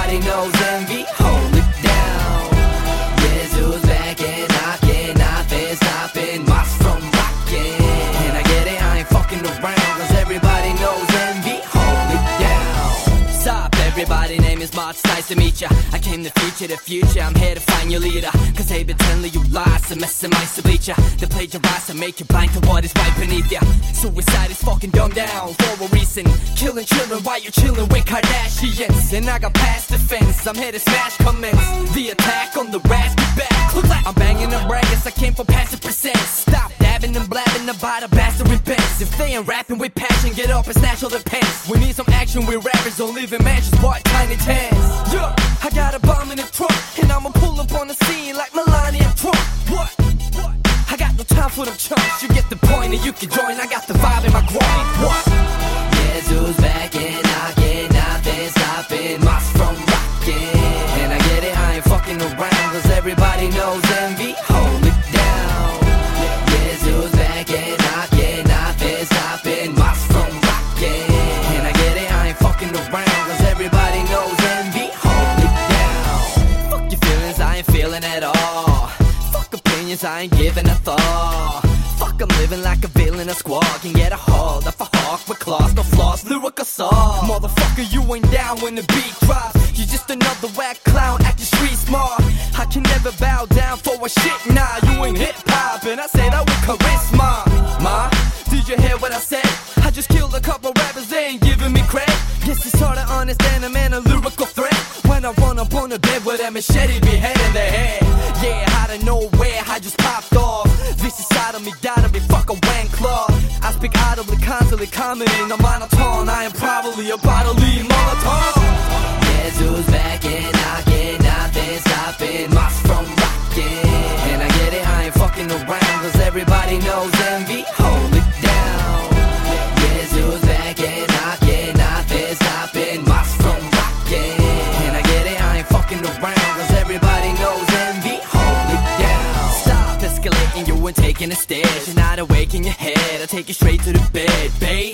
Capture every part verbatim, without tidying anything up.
everybody knows envy. Hold it down. Guess who's back and knocking? Nothing stopping us from rocking. And I get it, I ain't fucking around, cause everybody knows envy. Hold it down. Sup, everybody, name is March, nice to meet ya. I came to feature the future, I'm here to find your leader. Cause they been telling you lies, and messing mice to bleach ya. They plagiarize and make you blind to what is right beneath ya. Suicide is fucking dumbed down for a reason. Killing children while you're chilling with Kardashians. And I got past the fence, I'm here to smash comments. The attack on the raspy back. Look like I'm banging the brackets, I came for passive percent. Stop dabbing and blabbing about a bastard repents. If they ain't rapping with passion, get up and snatch all their pants. We need some action with rappers, don't live in mansions, but tiny tents. Yeah, I got a bomb in the trunk, and I'ma pull up on the scene like Melania Trump. What? What? I got no time for them chumps. You get the point and you can join, I got the vibe in my groin. What? Guess who's back and knocking? Nothing stopping us from rocking. And I get it, I ain't fucking around, cause everybody knows envy. Hold it down. Guess who's back and knocking? Nothing stopping us from rocking. And I get it, I ain't fucking around, cause everybody knows envy. Hold it down. Fuck your feelings, I ain't feeling at all. Fuck opinions, I ain't giving a thought. Fuck, I'm living like a villain, a squawk, and get a hold of a hawk with claws, no flaws, lyrical saw. Motherfucker, you ain't down when the beat drops. You just another whack clown acting street smart. I can never bow down for a shit, nah. You ain't hip hop, and I say that with charisma. Ma, did you hear what I said? I just killed a couple rappers, they ain't giving me credit. Guess it's hard to understand a man, a lyrical threat. When I run up on the bed with a machete beheading their head. Yeah, out of nowhere, I just popped off. This is side of me, gotta be fuck a wank claw. I speak audibly, constantly commenting on monotone. I am probably a bodily molotov. Guess who's back and knocking? Nothing stopping us from rocking. And I get it, I ain't fucking around, cause everybody knows envy. Hold it down. Guess who's back and knocking? Nothing stopping us from rocking. And I get it, I ain't fucking around, cause everybody knows envy. Hold it down. Stop escalating, you ain't taking a stairs. You're not awake in your head, I take you straight to the bed, babe.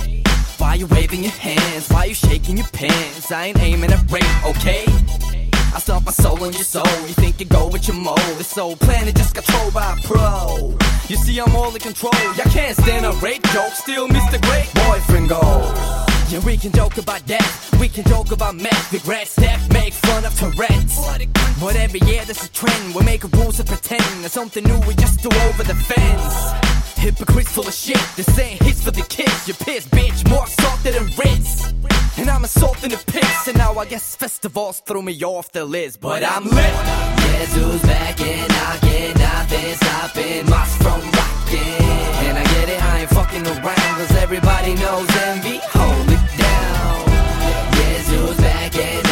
Why you waving your hands? Why you shaking your pants? I ain't aiming at rape, okay? I stomp my soul in your soul. You think you go with your mole? This whole planet just got trolled by a pro. You see I'm all in control. Y'all can't stand a rape joke. Still Mister Great Boyfriend goes. Yeah, we can joke about death. We can joke about meth. Regret step, make fun of Tourette's. But every year there's a trend. We're making rules to pretend there's something new. We just do over the fence. Hypocrites full of shit. This ain't hits for the kids. You pissed, bitch. More salted than Ritz. And I'm assaulting the piss. And now I guess festivals threw me off the list. But I'm lit. Guess who's back and knocking? Nothing stopping us from rocking. And I get it, I ain't fucking around, cause everybody knows envy. Hold it down. Guess who's back and